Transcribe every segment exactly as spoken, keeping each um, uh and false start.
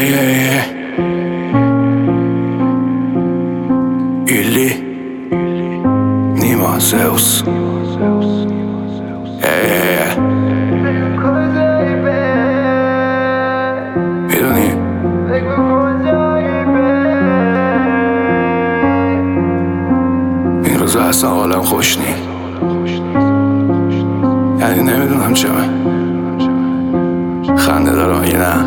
yeah. ایلی نیما زئوس میدونی این روزا اصلا حالم خوش نی، یعنی نمیدونم چه من خنده دارم یا نه.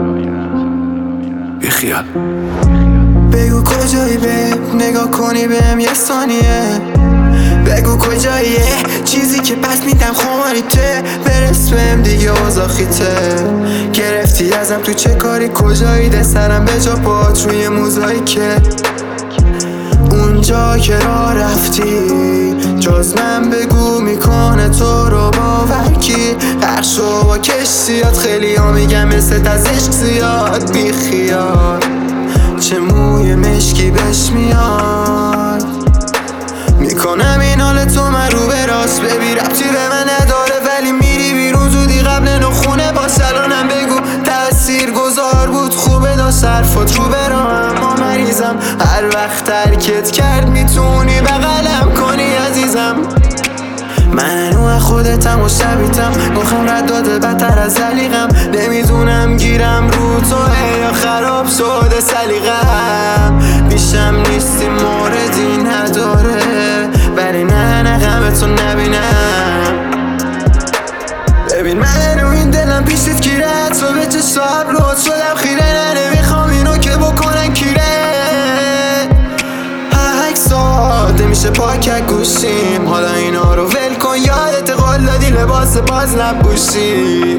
بی خیال بگو کجایی به نگاه کنی بهم یه ثانیه، بگو کجاییه چیزی که پس میدم خماریته، برس بهم دیگه اوزاخیته. گرفتی ازم تو چه کاری کجایی ده سرم به جا پات روی موزاییکه، اونجا که راه رفتی جز من بگو میکنه تو رو باور کی. غرق شو با کشتیات خیلی ها میگم مثل از عشق زیاد، بی خیال چه موی مشکی بهش میاد. میکنم این حال تو من رو به راست، ببی ربطی به من نداره ولی میری بیرون زودی قبل نخونه با سلانم بگو تأثیر گذار بود خوبه داشت حرفات رو برام. اما مریضم هر وقت ترکت کرد میتونی بغلم کنی عزیزم. من و خودتم و شبیتم مخم رد داده بدتر از علیقم، نمیدونم گیرم رو تو یا خراب شده سلیقم. بیشم نیستی موردی نداره ولی نه نه غمتو نبینم. ببین من رو این دلم پیشت گیره تو به چشم رود شدم خیره، نه نمیخوام اینو که بکنن کیره. هک ساده میشه پاک گوشیم حالا اینا رو ول کن، یادت قول دادی لباس باز نپوشی.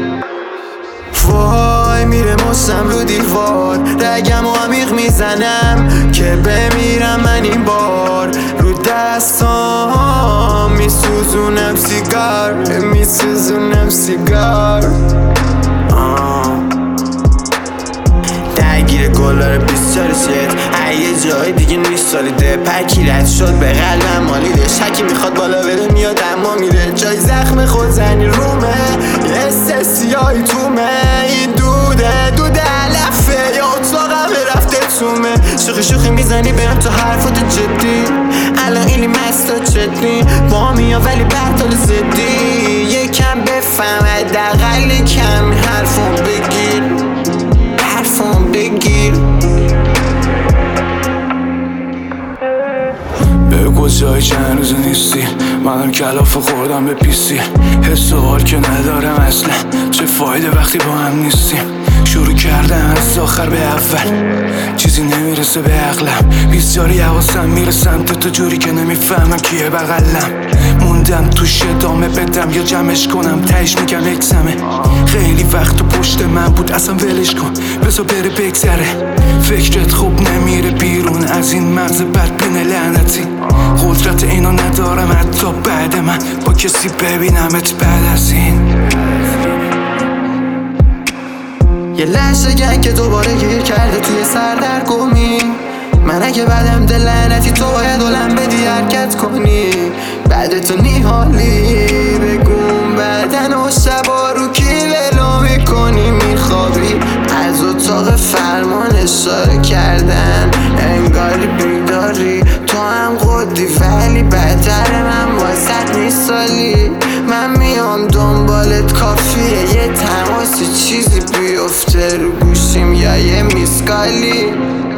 وای میره مستم رو دیوار رگم و عمیق میزنم که بمیرم من این بار. رو دستام میسوزونم سیگار میسوزونم سیگار درگیر گلار بیست چار شد یه جای دیگه نیست سالیده پکی رد شد به قلبم مالیده. شکی میخواد بالا بره میاد اما میره جای زخم خود زنی رومه یه حس سیاهی تومه. این دوده دوده علفه یا اتاقم رفته تومه. شوخی شوخی میزنی بهم تو حرفات جدی الان اینی مستا چدی با میا ولی بطال زدی. یکم بفهم حداقل کم حرفم بگیر حرفم بگیر. به کجایی چند روز نیستی منم کلاف خوردم به پیسی. حس و حال که ندارم اصلا چه فایده وقتی با هم نیستیم. شروع کردم از آخر به اول چیزی نمیرسه به عقلم. بیست جاری حواسم میره سمت تو جوری که نمیفهمم کیه بغلم. موندم توش ادامه بدم یا جمعش کنم تهش میگم اکسمه. خیلی وقت تو پشت من بود اصلا ولش کن بذار بره بگذره. فکرت خوب نمیره بیرون از این مغز بدبین لعنتی. قدرت اینو ندارم حتی بعد من با کسی ببینمت بعد از این. یه لحظه گنگ که دوباره گیر کرده توی سردرگمی. من اگه بعدم دل لعنتی تو باید علم بدی حرکت کنی. بعد تو نیحالی بگم بدن و شبا رو کی ولو میکنی میخوابی. از اتاق فرمان اشاره کردن انگاری بیداری تو هم قدی ولی بدتر من واسط نیستالی. من میام دنبالت کافیه یه تماسی چیزی بیفته رو گوشیم یا یه میسکالی.